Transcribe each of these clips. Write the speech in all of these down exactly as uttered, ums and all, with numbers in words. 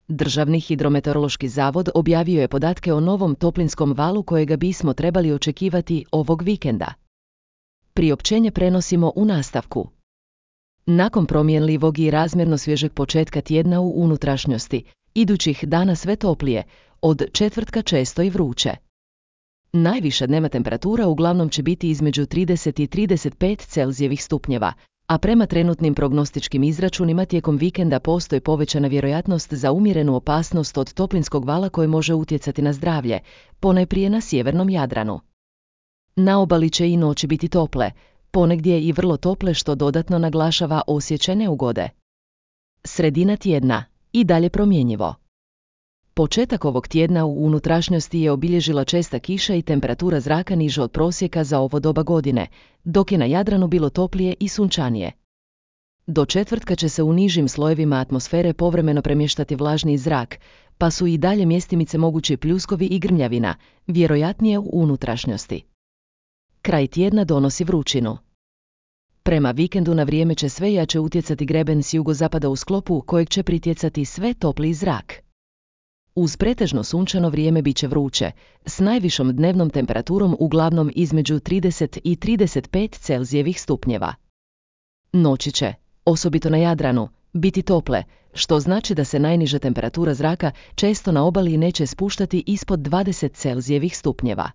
Državni hidrometeorološki zavod objavio je podatke o novom toplinskom valu kojega bismo trebali očekivati ovog vikenda. Priopćenje prenosimo u nastavku. Nakon promjenljivog i razmjerno svježeg početka tjedna u unutrašnjosti, idućih dana sve toplije, od četvrtka često i vruće. Najviša dnevna temperatura uglavnom će biti između trideset i trideset pet Celzijevih stupnjeva, a prema trenutnim prognostičkim izračunima tijekom vikenda postoji povećana vjerojatnost za umjerenu opasnost od toplinskog vala koji može utjecati na zdravlje, ponajprije na sjevernom Jadranu. Na obali će i noći biti tople, ponegdje i vrlo tople što dodatno naglašava osjećaj neugode. Sredina tjedna, i dalje promjenjivo. Početak ovog tjedna u unutrašnjosti je obilježila česta kiša i temperatura zraka niža od prosjeka za ovo doba godine, dok je na Jadranu bilo toplije i sunčanije. Do četvrtka će se u nižim slojevima atmosfere povremeno premještati vlažni zrak, pa su i dalje mjestimice mogući pljuskovi i grmljavina, vjerojatnije u unutrašnjosti. Kraj tjedna donosi vrućinu. Prema vikendu na vrijeme će sve jače utjecati greben s jugozapada u sklopu kojeg će pritjecati sve topliji zrak. Uz pretežno sunčano vrijeme bit će vruće, s najvišom dnevnom temperaturom uglavnom između trideset i trideset pet Celzijevih stupnjeva. Noći će, osobito na Jadranu, biti tople, što znači da se najniža temperatura zraka često na obali neće spuštati ispod dvadeset Celzijevih stupnjeva.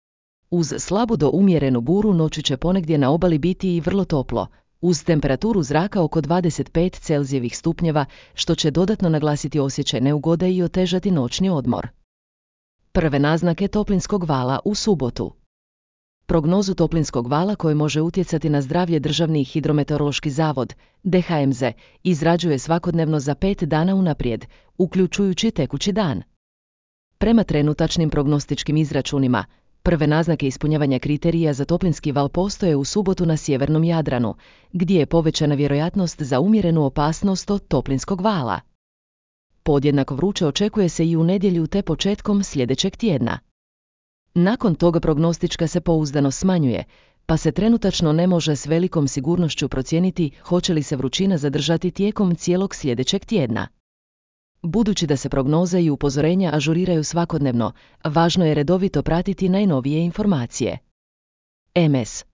Uz slabu do umjerenu buru noću će ponegdje na obali biti i vrlo toplo, uz temperaturu zraka oko dvadeset pet Celzijevih stupnjeva, što će dodatno naglasiti osjećaj neugode i otežati noćni odmor. Prve naznake toplinskog vala u subotu. Prognozu toplinskog vala koji može utjecati na zdravlje Državni hidrometeorološki zavod, D H M Z, izrađuje svakodnevno za pet dana unaprijed, uključujući tekući dan. Prema trenutačnim prognostičkim izračunima, prve naznake ispunjavanja kriterija za toplinski val postoje u subotu na sjevernom Jadranu, gdje je povećana vjerojatnost za umjerenu opasnost od toplinskog vala. Podjednako vruće očekuje se i u nedjelju te početkom sljedećeg tjedna. Nakon toga prognostička se pouzdanost smanjuje, pa se trenutačno ne može s velikom sigurnošću procijeniti hoće li se vrućina zadržati tijekom cijelog sljedećeg tjedna. Budući da se prognoze i upozorenja ažuriraju svakodnevno, važno je redovito pratiti najnovije informacije. M S